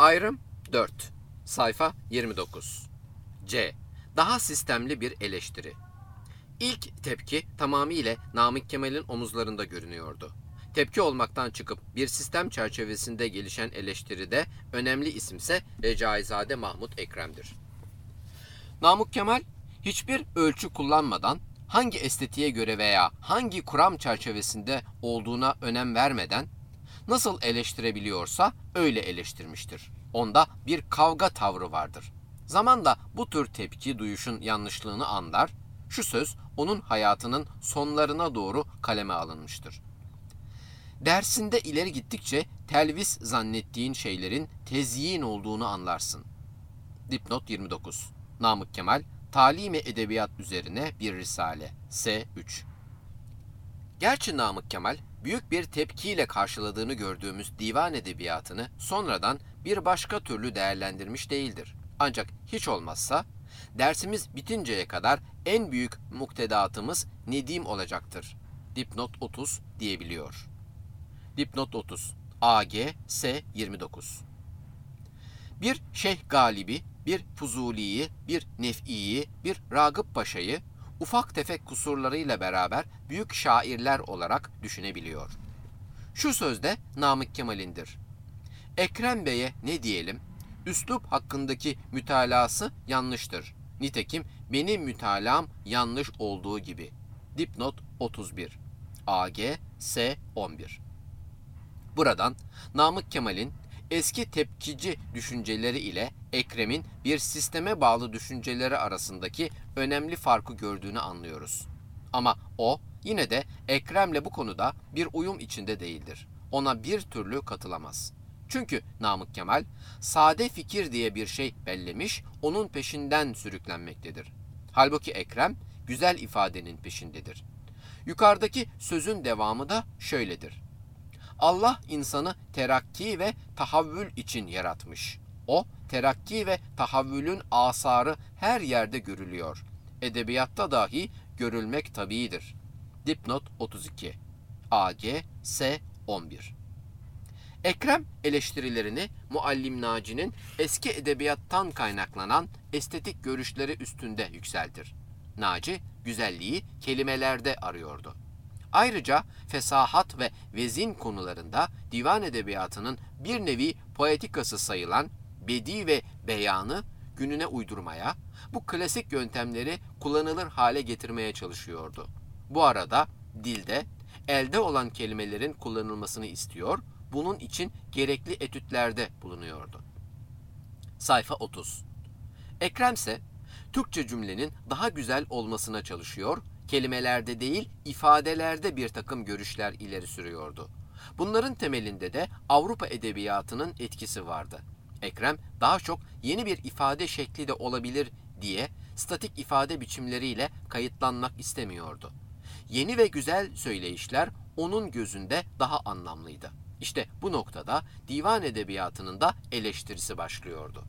Ayrım 4. Sayfa 29. C. Daha sistemli bir eleştiri. İlk tepki tamamıyla Namık Kemal'in omuzlarında görünüyordu. Tepki olmaktan çıkıp bir sistem çerçevesinde gelişen eleştiride önemli isimse Recaizade Mahmut Ekrem'dir. Namık Kemal hiçbir ölçü kullanmadan, hangi estetiğe göre veya hangi kuram çerçevesinde olduğuna önem vermeden nasıl eleştirebiliyorsa öyle eleştirmiştir. Onda bir kavga tavrı vardır. Zamanla bu tür tepki duyuşun yanlışlığını anlar, şu söz onun hayatının sonlarına doğru kaleme alınmıştır. Dersinde ileri gittikçe telvis zannettiğin şeylerin tezyin olduğunu anlarsın. Dipnot 29. Namık Kemal, Talim-i Edebiyat üzerine bir risale. S3. Gerçi Namık Kemal, büyük bir tepkiyle karşıladığını gördüğümüz divan edebiyatını sonradan bir başka türlü değerlendirmiş değildir. Ancak hiç olmazsa dersimiz bitinceye kadar en büyük muktedatımız Nedim olacaktır. Dipnot 30 diyebiliyor. Dipnot 30. AG S 29. Bir Şeyh Galibi, bir Fuzuli'yi, bir Nef'i'yi, bir Ragıp Paşa'yı ufak tefek kusurlarıyla beraber büyük şairler olarak düşünebiliyor. Şu söz de Namık Kemal'indir. Ekrem Bey'e ne diyelim? Üslup hakkındaki mütalası yanlıştır. Nitekim benim mütalam yanlış olduğu gibi. Dipnot 31. AG S 11. Buradan Namık Kemal'in eski tepkici düşünceleri ile Ekrem'in bir sisteme bağlı düşünceleri arasındaki önemli farkı gördüğünü anlıyoruz. Ama o yine de Ekrem'le bu konuda bir uyum içinde değildir. Ona bir türlü katılamaz. Çünkü Namık Kemal sade fikir diye bir şey bellemiş, onun peşinden sürüklenmektedir. Halbuki Ekrem güzel ifadenin peşindedir. Yukarıdaki sözün devamı da şöyledir. Allah insanı terakki ve tahavvül için yaratmış. O terakki ve tahavvülün asarı her yerde görülüyor. Edebiyatta dahi görülmek tabiidir. Dipnot 32. AG S 11. Ekrem eleştirilerini Muallim Naci'nin eski edebiyattan kaynaklanan estetik görüşleri üstünde yükseltir. Naci güzelliği kelimelerde arıyordu. Ayrıca fesahat ve vezin konularında divan edebiyatının bir nevi poetikası sayılan bedi ve beyanı gününe uydurmaya, bu klasik yöntemleri kullanılır hale getirmeye çalışıyordu. Bu arada dilde, elde olan kelimelerin kullanılmasını istiyor, bunun için gerekli etütlerde bulunuyordu. Sayfa 30. Ekrem ise Türkçe cümlenin daha güzel olmasına çalışıyor, kelimelerde değil ifadelerde bir takım görüşler ileri sürüyordu. Bunların temelinde de Avrupa edebiyatının etkisi vardı. Ekrem daha çok yeni bir ifade şekli de olabilir diye statik ifade biçimleriyle kayıtlanmak istemiyordu. Yeni ve güzel söyleyişler onun gözünde daha anlamlıydı. İşte bu noktada divan edebiyatının da eleştirisi başlıyordu.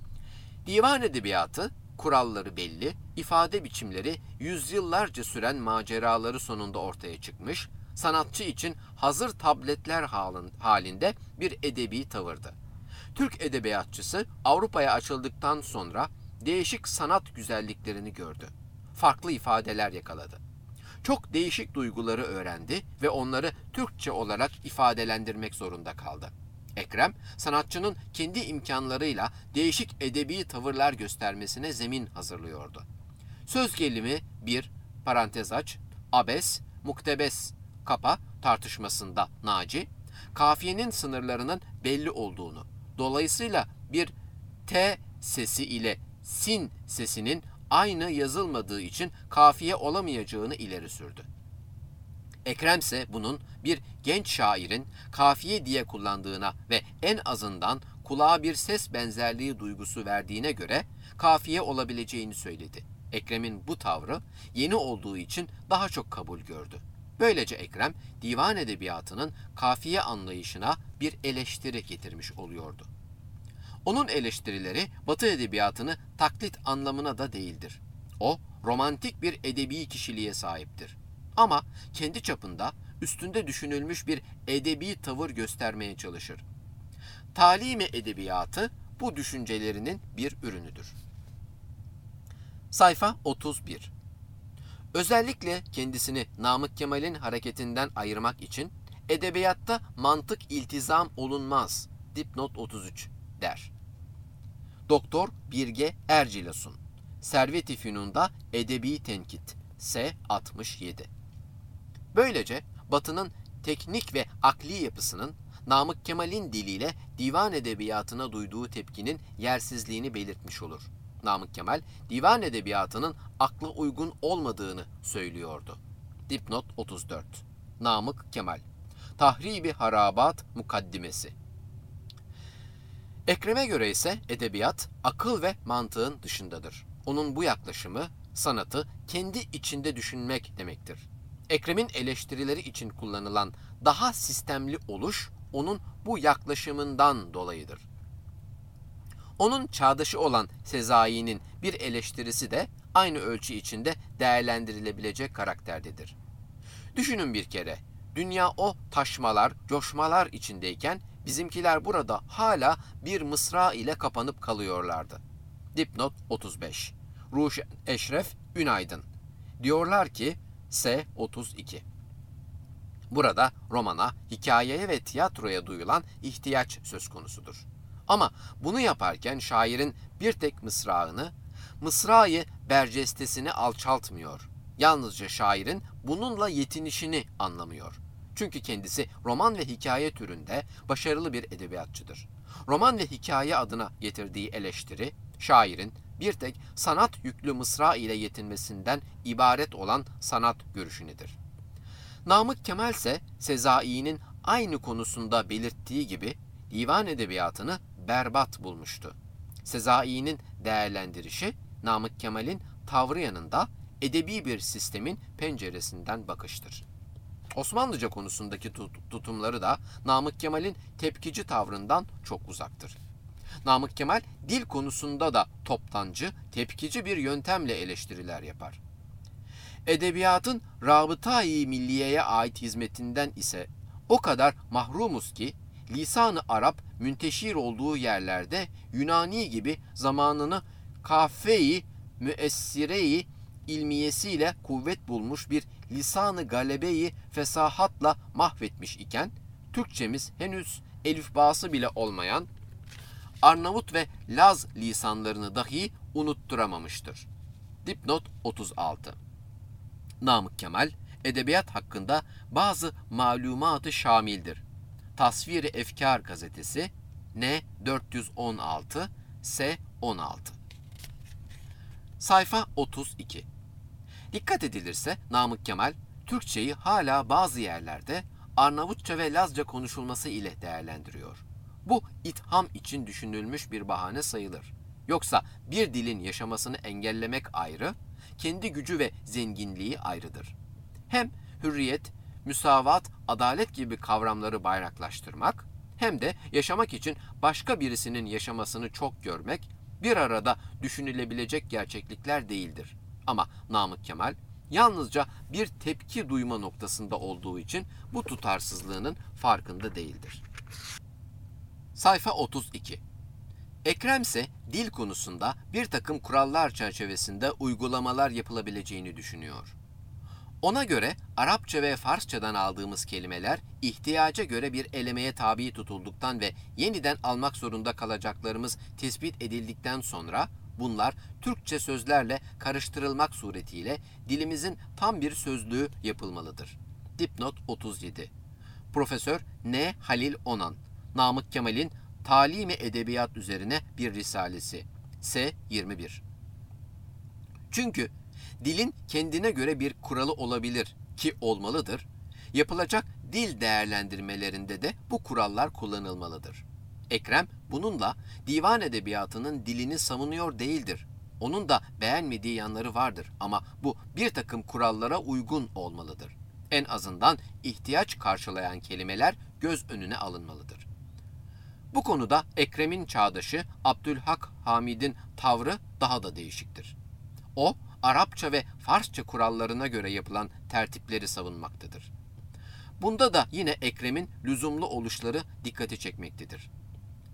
Divan edebiyatı kuralları belli, ifade biçimleri yüzyıllarca süren maceraları sonunda ortaya çıkmış, sanatçı için hazır tabletler halinde bir edebi tavırdı. Türk edebiyatçısı Avrupa'ya açıldıktan sonra değişik sanat güzelliklerini gördü. Farklı ifadeler yakaladı. Çok değişik duyguları öğrendi ve onları Türkçe olarak ifadelendirmek zorunda kaldı. Ekrem, sanatçının kendi imkanlarıyla değişik edebi tavırlar göstermesine zemin hazırlıyordu. Söz gelimi bir parantez aç, abes, muktebes, kapa tartışmasında Naci, kafiyenin sınırlarının belli olduğunu, dolayısıyla bir T sesi ile sin sesinin aynı yazılmadığı için kafiye olamayacağını ileri sürdü. Ekrem ise bunun bir genç şairin kafiye diye kullandığına ve en azından kulağa bir ses benzerliği duygusu verdiğine göre kafiye olabileceğini söyledi. Ekrem'in bu tavrı yeni olduğu için daha çok kabul gördü. Böylece Ekrem divan edebiyatının kafiye anlayışına bir eleştiri getirmiş oluyordu. Onun eleştirileri Batı edebiyatını taklit anlamına da değildir. O, romantik bir edebi kişiliğe sahiptir. Ama kendi çapında üstünde düşünülmüş bir edebi tavır göstermeye çalışır. Talimi edebiyatı bu düşüncelerinin bir ürünüdür. Sayfa 31. Özellikle kendisini Namık Kemal'in hareketinden ayırmak için edebiyatta mantık iltizam olunmaz. Dipnot 33 der. Doktor Birge Ercilasun, Servet-i Fünun'da Edebi Tenkit, S. 67. Böylece Batı'nın teknik ve akli yapısının Namık Kemal'in diliyle divan edebiyatına duyduğu tepkinin yersizliğini belirtmiş olur. Namık Kemal, divan edebiyatının akla uygun olmadığını söylüyordu. Dipnot 34. Namık Kemal, Tahribi Harabat Mukaddimesi. Ekrem'e göre ise edebiyat, akıl ve mantığın dışındadır. Onun bu yaklaşımı, sanatı kendi içinde düşünmek demektir. Ekrem'in eleştirileri için kullanılan daha sistemli oluş, onun bu yaklaşımından dolayıdır. Onun çağdaşı olan Sezai'nin bir eleştirisi de aynı ölçü içinde değerlendirilebilecek karakterdedir. Düşünün bir kere, dünya o taşmalar, coşmalar içindeyken bizimkiler burada hala bir mısra ile kapanıp kalıyorlardı. Dipnot 35. Ruşen Eşref Ünaydın. Diyorlar ki S. 32. Burada romana, hikayeye ve tiyatroya duyulan ihtiyaç söz konusudur. Ama bunu yaparken şairin bir tek mısrayı bercestesini alçaltmıyor. Yalnızca şairin bununla yetinişini anlamıyor. Çünkü kendisi roman ve hikaye türünde başarılı bir edebiyatçıdır. Roman ve hikaye adına getirdiği eleştiri, şairin bir tek sanat yüklü mısra ile yetinmesinden ibaret olan sanat görüşünedir. Namık Kemal ise Sezai'nin aynı konusunda belirttiği gibi divan edebiyatını berbat bulmuştu. Sezai'nin değerlendirişi, Namık Kemal'in tavrı yanında edebi bir sistemin penceresinden bakıştır. Osmanlıca konusundaki tutumları da Namık Kemal'in tepkici tavrından çok uzaktır. Namık Kemal dil konusunda da toptancı, tepkici bir yöntemle eleştiriler yapar. Edebiyatın Rabıta-i Milliye'ye ait hizmetinden ise o kadar mahrumuz ki lisan-ı Arap münteşir olduğu yerlerde Yunani gibi zamanını kahve-i müessire-i ilmiyesiyle kuvvet bulmuş bir lisan-ı galebe-i fesahatla mahvetmiş iken Türkçemiz henüz elifbası bile olmayan Arnavut ve Laz lisanlarını dahi unutturamamıştır. Dipnot 36. Namık Kemal, edebiyat hakkında bazı malumatı şamildir. Tasvir-i Efkar gazetesi, N 416, S 16. Sayfa 32. Dikkat edilirse Namık Kemal, Türkçeyi hala bazı yerlerde Arnavutça ve Lazca konuşulması ile değerlendiriyor. Bu itham için düşünülmüş bir bahane sayılır. Yoksa bir dilin yaşamasını engellemek ayrı, kendi gücü ve zenginliği ayrıdır. Hem hürriyet, müsavat, adalet gibi kavramları bayraklaştırmak, hem de yaşamak için başka birisinin yaşamasını çok görmek, bir arada düşünülebilecek gerçeklikler değildir. Ama Namık Kemal, yalnızca bir tepki duyma noktasında olduğu için bu tutarsızlığının farkında değildir. Sayfa 32. Ekrem ise dil konusunda bir takım kurallar çerçevesinde uygulamalar yapılabileceğini düşünüyor. Ona göre Arapça ve Farsçadan aldığımız kelimeler ihtiyaca göre bir elemeye tabi tutulduktan ve yeniden almak zorunda kalacaklarımız tespit edildikten sonra bunlar Türkçe sözlerle karıştırılmak suretiyle dilimizin tam bir sözlüğü yapılmalıdır. Dipnot 37. Profesör N. Halil Onan, Namık Kemal'in Talimi Edebiyat üzerine bir risalesi, S. 21. Çünkü dilin kendine göre bir kuralı olabilir ki olmalıdır. Yapılacak dil değerlendirmelerinde de bu kurallar kullanılmalıdır. Ekrem bununla divan edebiyatının dilini savunuyor değildir. Onun da beğenmediği yanları vardır ama bu bir takım kurallara uygun olmalıdır. En azından ihtiyaç karşılayan kelimeler göz önüne alınmalıdır. Bu konuda Ekrem'in çağdaşı Abdülhak Hamid'in tavrı daha da değişiktir. O, Arapça ve Farsça kurallarına göre yapılan tertipleri savunmaktadır. Bunda da yine Ekrem'in lüzumlu oluşları dikkati çekmektedir.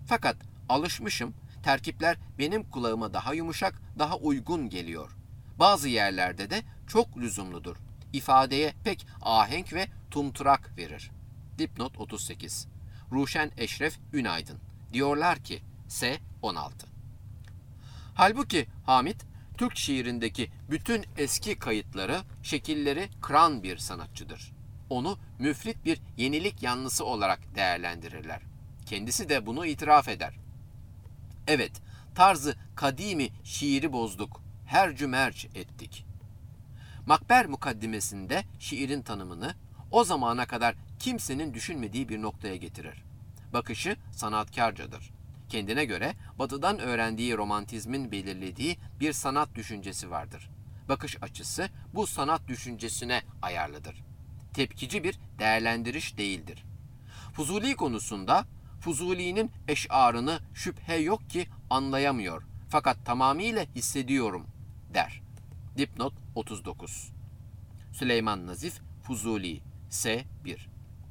Fakat alışmışım, terkipler benim kulağıma daha yumuşak, daha uygun geliyor. Bazı yerlerde de çok lüzumludur. İfadeye pek ahenk ve tumturak verir. Dipnot 38. Ruşen Eşref Ünaydın. Diyorlar ki S. 16. Halbuki Hamit, Türk şiirindeki bütün eski kayıtları, şekilleri kıran bir sanatçıdır. Onu müfrit bir yenilik yanlısı olarak değerlendirirler. Kendisi de bunu itiraf eder. Evet, tarzı kadimi şiiri bozduk, hercü merc ettik. Makber mukaddimesinde şiirin tanımını o zamana kadar kimsenin düşünmediği bir noktaya getirir. Bakışı sanatkarcadır. Kendine göre batıdan öğrendiği romantizmin belirlediği bir sanat düşüncesi vardır. Bakış açısı bu sanat düşüncesine ayarlıdır. Tepkici bir değerlendiriş değildir. Fuzuli konusunda Fuzuli'nin eşarını şüphe yok ki anlayamıyor fakat tamamıyla hissediyorum der. Dipnot 39. Süleyman Nazif Fuzuli S. 1.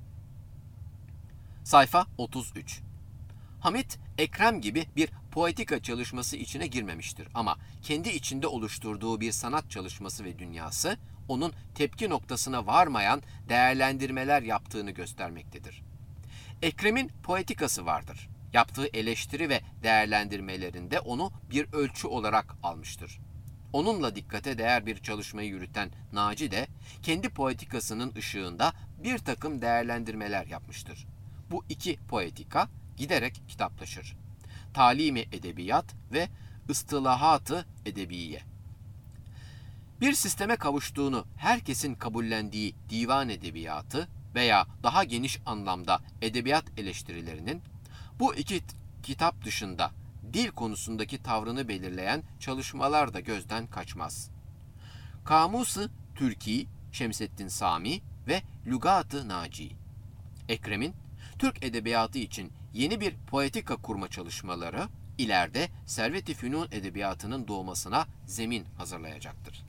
Sayfa 33. Hamit, Ekrem gibi bir poetika çalışması içine girmemiştir ama kendi içinde oluşturduğu bir sanat çalışması ve dünyası onun tepki noktasına varmayan değerlendirmeler yaptığını göstermektedir. Ekrem'in poetikası vardır. Yaptığı eleştiri ve değerlendirmelerinde onu bir ölçü olarak almıştır. Onunla dikkate değer bir çalışmayı yürüten Naci de kendi poetikasının ışığında bir takım değerlendirmeler yapmıştır. Bu iki poetika giderek kitaplaşır. Talimi edebiyat ve ıstılahat-ı edebiye. Bir sisteme kavuştuğunu herkesin kabullendiği divan edebiyatı veya daha geniş anlamda edebiyat eleştirilerinin bu iki kitap dışında dil konusundaki tavrını belirleyen çalışmalar da gözden kaçmaz. Kamus-ı Türki, Şemseddin Sami ve Lügat-ı Naci. Ekrem'in Türk edebiyatı için yeni bir poetika kurma çalışmaları ileride Servet-i Fünun edebiyatının doğmasına zemin hazırlayacaktır.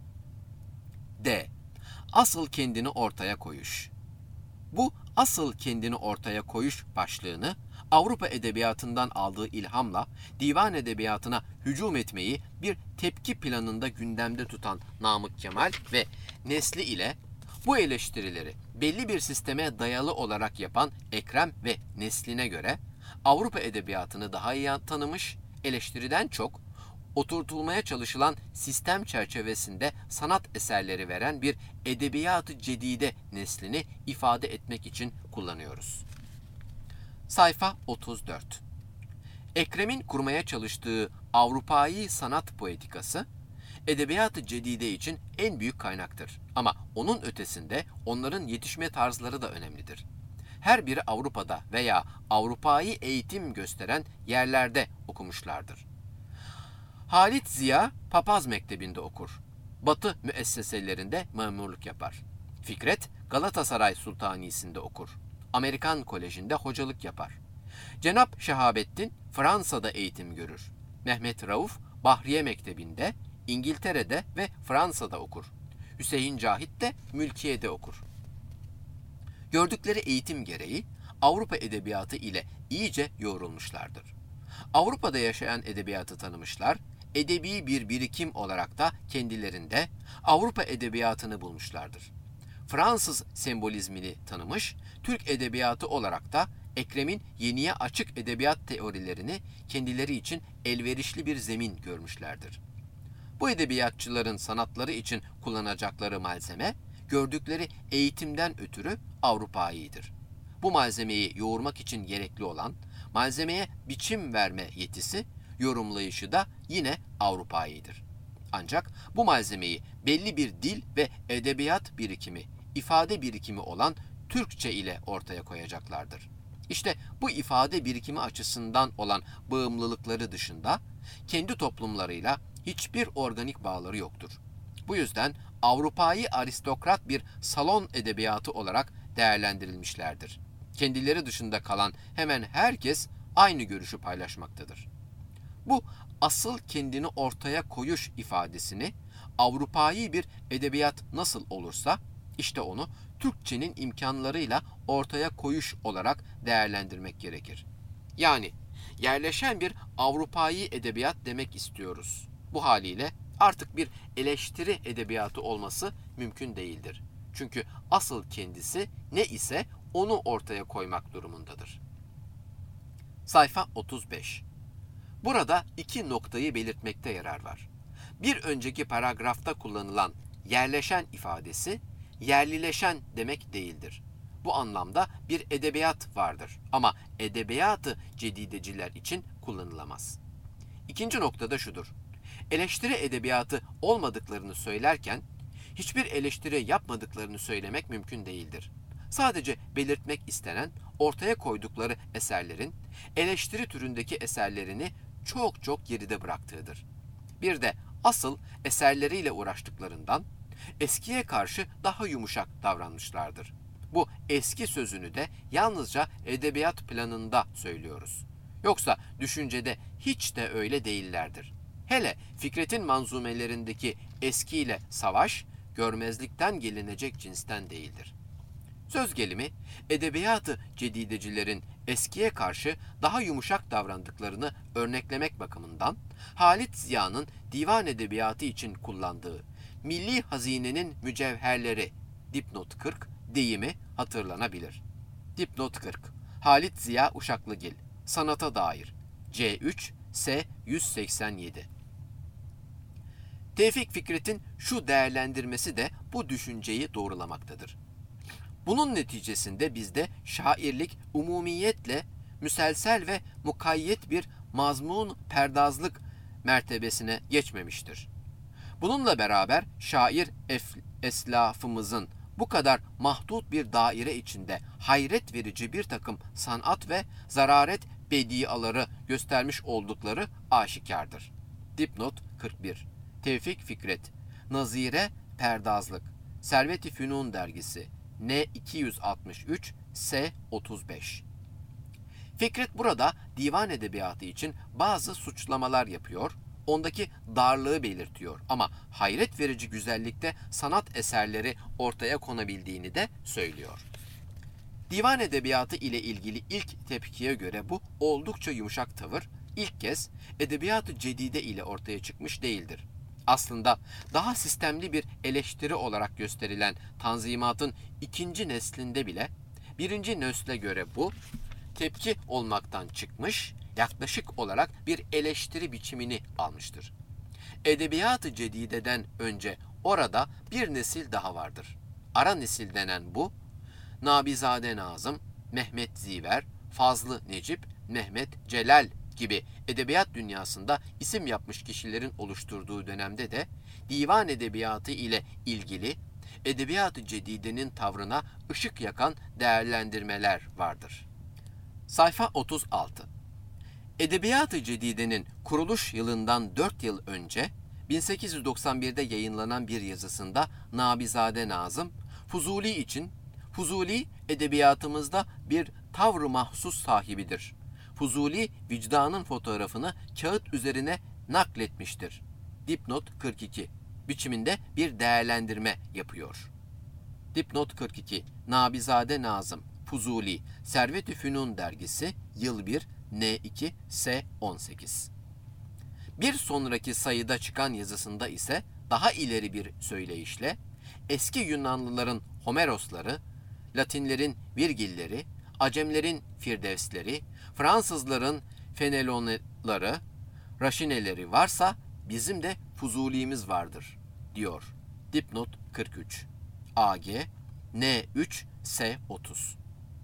D. Asıl kendini ortaya koyuş. Bu asıl kendini ortaya koyuş başlığını Avrupa edebiyatından aldığı ilhamla divan edebiyatına hücum etmeyi bir tepki planında gündemde tutan Namık Kemal ve nesli ile bu eleştirileri belli bir sisteme dayalı olarak yapan Ekrem ve nesline göre Avrupa edebiyatını daha iyi tanımış, eleştiriden çok oturtulmaya çalışılan sistem çerçevesinde sanat eserleri veren bir edebiyat-ı cedide neslini ifade etmek için kullanıyoruz. Sayfa 34. Ekrem'in kurmaya çalıştığı Avrupa'yı sanat poetikası, edebiyat-ı cedide için en büyük kaynaktır. Ama onun ötesinde onların yetişme tarzları da önemlidir. Her biri Avrupa'da veya Avrupa'yı eğitim gösteren yerlerde okumuşlardır. Halit Ziya Papaz Mektebi'nde okur. Batı müesseselerinde memurluk yapar. Fikret Galatasaray Sultanisi'nde okur. Amerikan Koleji'nde hocalık yapar. Cenap Şehabettin Fransa'da eğitim görür. Mehmet Rauf Bahriye Mektebi'nde, İngiltere'de ve Fransa'da okur. Hüseyin Cahit de Mülkiye'de okur. Gördükleri eğitim gereği Avrupa edebiyatı ile iyice yoğrulmuşlardır. Avrupa'da yaşayan edebiyatı tanımışlar, edebi bir birikim olarak da kendilerinde Avrupa edebiyatını bulmuşlardır. Fransız sembolizmini tanımış, Türk edebiyatı olarak da Ekrem'in yeniye açık edebiyat teorilerini kendileri için elverişli bir zemin görmüşlerdir. Bu edebiyatçıların sanatları için kullanacakları malzeme, gördükleri eğitimden ötürü Avrupaidir. Bu malzemeyi yoğurmak için gerekli olan, malzemeye biçim verme yetisi, yorumlayışı da yine Avrupaidir. Ancak bu malzemeyi belli bir dil ve edebiyat birikimi, ifade birikimi olan Türkçe ile ortaya koyacaklardır. İşte bu ifade birikimi açısından olan bağımlılıkları dışında kendi toplumlarıyla hiçbir organik bağları yoktur. Bu yüzden Avrupa'yı aristokrat bir salon edebiyatı olarak değerlendirilmişlerdir. Kendileri dışında kalan hemen herkes aynı görüşü paylaşmaktadır. Bu asıl kendini ortaya koyuş ifadesini Avrupa'yı bir edebiyat nasıl olursa işte onu Türkçenin imkanlarıyla ortaya koyuş olarak değerlendirmek gerekir. Yani yerleşen bir Avrupâi edebiyat demek istiyoruz. Bu haliyle artık bir eleştiri edebiyatı olması mümkün değildir. Çünkü asıl kendisi ne ise onu ortaya koymak durumundadır. Sayfa 35. Burada iki noktayı belirtmekte yarar var. Bir önceki paragrafta kullanılan yerleşen ifadesi yerlileşen demek değildir. Bu anlamda bir edebiyat vardır ama edebiyatı cedideciler için kullanılamaz. İkinci nokta da şudur. Eleştiri edebiyatı olmadıklarını söylerken hiçbir eleştiri yapmadıklarını söylemek mümkün değildir. Sadece belirtmek istenen ortaya koydukları eserlerin eleştiri türündeki eserlerini çok çok geride bıraktığıdır. Bir de asıl eserleriyle uğraştıklarından eskiye karşı daha yumuşak davranmışlardır. Bu eski sözünü de yalnızca edebiyat planında söylüyoruz. Yoksa düşüncede hiç de öyle değillerdir. Hele Fikret'in manzumelerindeki eskiyle savaş, görmezlikten gelinecek cinsten değildir. Söz gelimi, edebiyatı cedidecilerin eskiye karşı daha yumuşak davrandıklarını örneklemek bakımından, Halit Ziya'nın divan edebiyatı için kullandığı Milli Hazinenin Mücevherleri dipnot 40 deyimi hatırlanabilir. Dipnot 40. Halit Ziya Uşaklıgil, Sanata Dair, C3, S 187. Tevfik Fikret'in şu değerlendirmesi de bu düşünceyi doğrulamaktadır. Bunun neticesinde bizde şairlik umumiyetle müselsel ve mukayyet bir mazmun perdazlık mertebesine geçmemiştir. Bununla beraber şair eslafımızın bu kadar mahdut bir daire içinde hayret verici bir takım sanat ve zararet bediaları göstermiş oldukları aşikardır. Dipnot 41. Tevfik Fikret, Nazire Perdazlık, Servet-i Fünun dergisi, N 263, S 35. Fikret burada divan edebiyatı için bazı suçlamalar yapıyor, ondaki darlığı belirtiyor ama hayret verici güzellikte sanat eserleri ortaya konabildiğini de söylüyor. Divan edebiyatı ile ilgili ilk tepkiye göre bu oldukça yumuşak tavır ilk kez edebiyat-ı cedide ile ortaya çıkmış değildir. Aslında daha sistemli bir eleştiri olarak gösterilen Tanzimat'ın ikinci neslinde bile birinci nesle göre bu tepki olmaktan çıkmış, yaklaşık olarak bir eleştiri biçimini almıştır. Edebiyat-ı cedideden önce orada bir nesil daha vardır. Ara nesil denen bu, Nabizade Nazım, Mehmet Ziver, Fazlı Necip, Mehmet Celal gibi edebiyat dünyasında isim yapmış kişilerin oluşturduğu dönemde de divan edebiyatı ile ilgili edebiyat-ı cedidenin tavrına ışık yakan değerlendirmeler vardır. Sayfa 36. Edebiyat-ı cedidenin kuruluş yılından 4 yıl önce 1891'de yayınlanan bir yazısında Nabizade Nazım, Fuzuli için Fuzuli edebiyatımızda bir tavrı mahsus sahibidir. Fuzuli vicdanın fotoğrafını kağıt üzerine nakletmiştir. Dipnot 42 biçiminde bir değerlendirme yapıyor. Dipnot 42 Nabizade Nazım, Fuzuli, Servet-i Fünun dergisi, yıl 1, N2, S 18. Bir sonraki sayıda çıkan yazısında ise daha ileri bir söyleyişle eski Yunanlıların Homerosları, Latinlerin Virgilleri, Acemlerin Firdevsleri, Fransızların Fenelonları, Raşineleri varsa bizim de Fuzuli'miz vardır, diyor. Dipnot 43. AG, N3, S 30.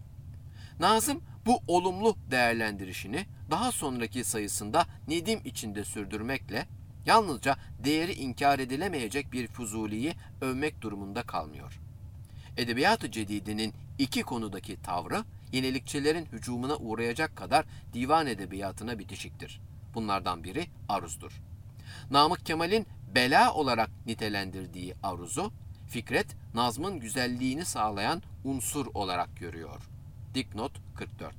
Nazım bu olumlu değerlendirişini daha sonraki sayısında Nedim içinde sürdürmekle yalnızca değeri inkar edilemeyecek bir Fuzuli'yi övmek durumunda kalmıyor. Edebiyat-ı cedidenin iki konudaki tavrı yenilikçilerin hücumuna uğrayacak kadar divan edebiyatına bitişiktir. Bunlardan biri aruzdur. Namık Kemal'in bela olarak nitelendirdiği aruzu, Fikret, nazmın güzelliğini sağlayan unsur olarak görüyor. Dipnot 44.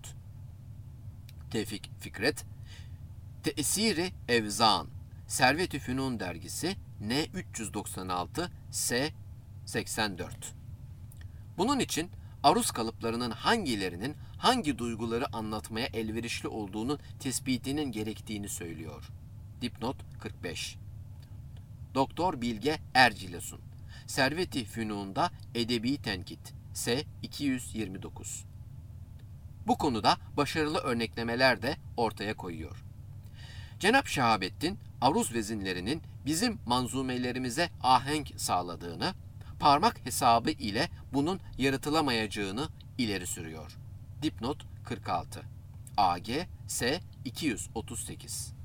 Tevfik Fikret, Tesiri Evzan, Servet-i Fünun dergisi, N 396, S 84. Bunun için aruz kalıplarının hangilerinin hangi duyguları anlatmaya elverişli olduğunun tespitinin gerektiğini söylüyor. Dipnot 45. Doktor Bilge Ercilesun. Servet-i Fünun'da Edebi Tenkit. S. 229. Bu konuda başarılı örneklemeler de ortaya koyuyor. Cenab-ı Şahabettin, aruz vezinlerinin bizim manzumelerimize ahenk sağladığını, parmak hesabı ile bunun yaratılamayacağını ileri sürüyor. Dipnot 46. AG S 238.